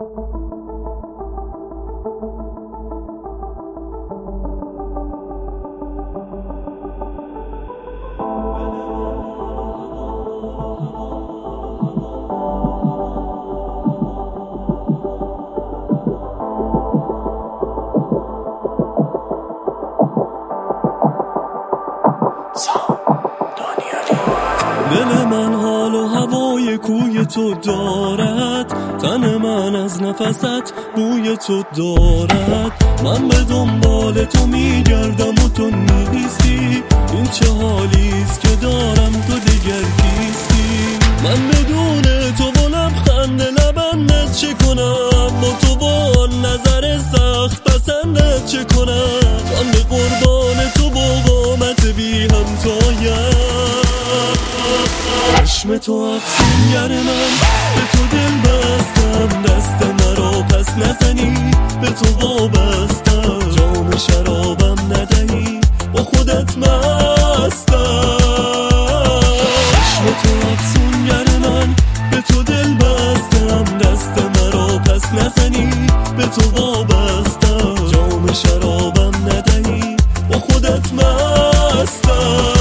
دل من حال و هوای کوی تو دارد، تن من از نفست بوی تو دارد. من به دنبال تو میگردم و تو نیستی، این چه حالیست که دارم تو دیگر کیستی. من بدون تو و لبخند لبندت چه کنم، با تو با نظر سخت پسندت چه کنم. من به قربان تو با قامت بی همتایم، چشم تو افسونگر من، به تو دل بستم، دست مرا پس نزنی، به تو وابستم. جام شرابم ندهی، با خودت مستم. چشم تو افسونگر من، به تو دل بستم، دست مرا پس نزنی، به تو وابستم. جام شرابم ندهی، با خودت مستم.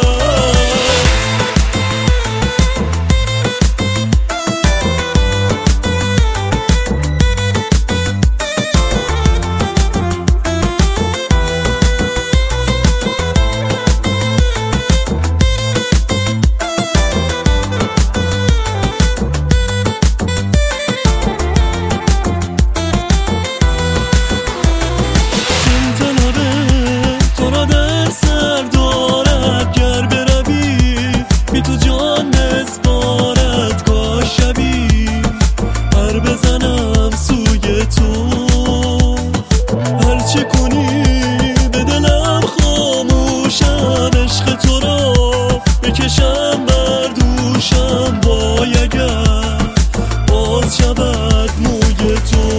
تو جان بسپارد کاش شبی پر بزنم سوی تو. هر چه کنی به دلم خاموشم، عشق تو را بکشم بر دوشم. وای اگر باز شود موی تو،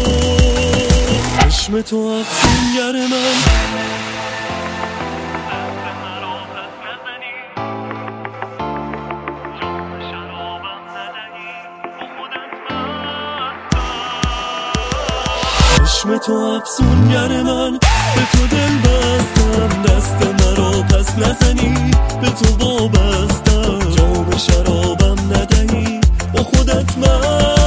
چشم تو افسونگر من، چشم تو افسونگر من، به تو دل بستم، دست مرا پس نزنی، به تو وابستم. جام شرابم ندهی، با خودت